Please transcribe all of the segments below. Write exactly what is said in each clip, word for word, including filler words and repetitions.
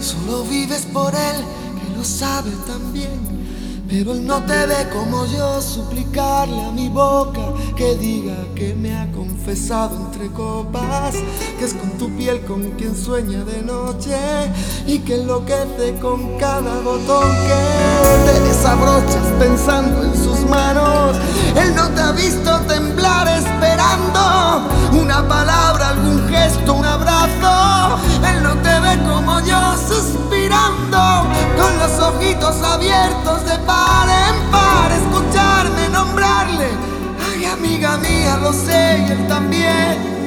solo vives por él, que lo sabe también. Pero él no te ve como yo, suplicarle a mi boca que diga que me ha confesado entre copas, que es con tu piel con quien sueña de noche y que enloquece con cada botón que te desabrochas pensando en sus manos. Él no te ha visto temblar esperando una palabra, algún gesto, un abrazo. Él no te ve como yo suspirando con los ojitos abiertos de par en par, escucharme nombrarle. Ay, amiga mía, lo sé y él también.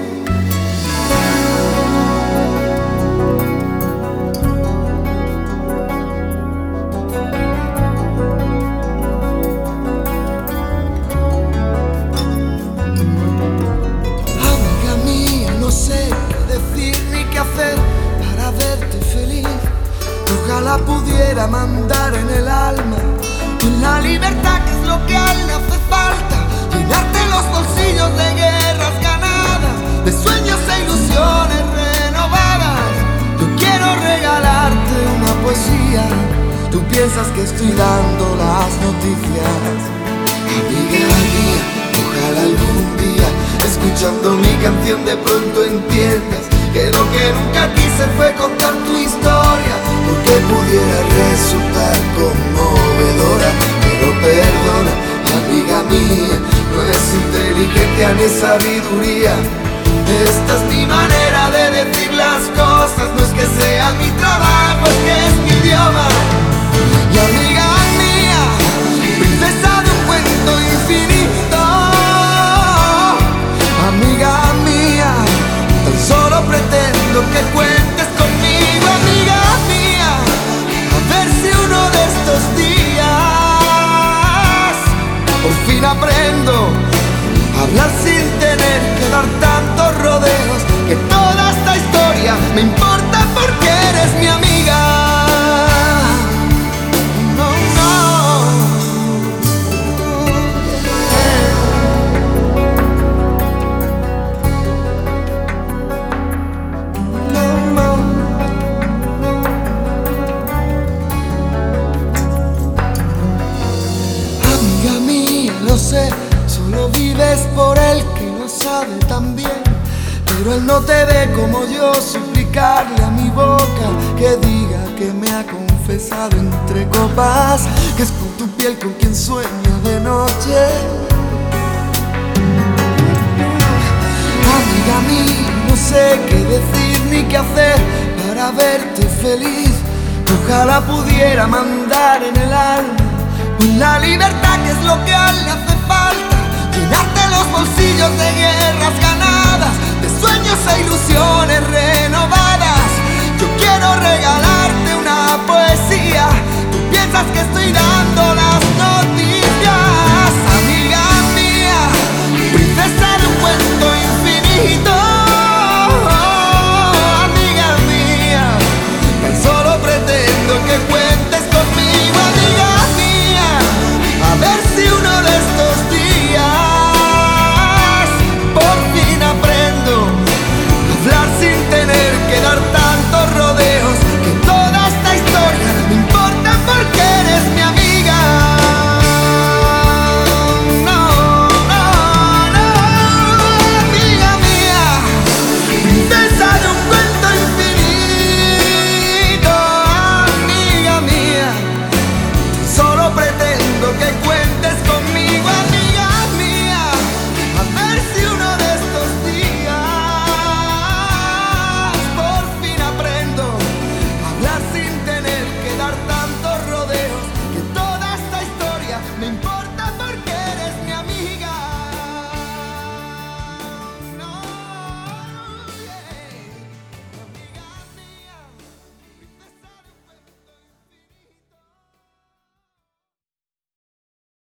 Amiga mía, no sé qué decir ni qué hacer para verte feliz. Ojalá pudiera mandar en el alma con la libertad, que es lo que a él le hace falta, llenarte los bolsillos de guerras ganadas, de sueños e ilusiones renovadas. Yo quiero regalarte una poesía, tú piensas que estoy dando las noticias. Amiga mía, ojalá algún día, escuchando mi canción, de pronto entiendas que lo que nunca quise fue contar tu historia, porque pudiera resultar conmovedora. Pero perdona, amiga mía, no es inteligencia ni sabiduría. Esta es mi manera de decir las cosas, no es que sea mi trabajo, es que es mi idioma. Y amiga mía, princesa de un cuento infinito, amiga mía, tan solo pretendo que cuentes conmigo, amiga mía. A ver si uno de estos días por fin aprendo a hablar sin tener que dar tantos rodeos, que toda esta historia me importa porque eres mi amiga. No, no. Amiga mía, lo sé, solo vives por él, que lo sabe también. Pero él no te ve como yo, suplicarle a mi boca que diga que me ha confesado entre copas, que es con tu piel con quien sueña de noche. Amiga mía, no sé qué decir ni qué hacer para verte feliz. Ojalá pudiera mandar en el alma con la libertad, que es lo que a él le hace falta, llenarte los bolsillos de guerras ganadas, de sueños e ilusiones renovadas.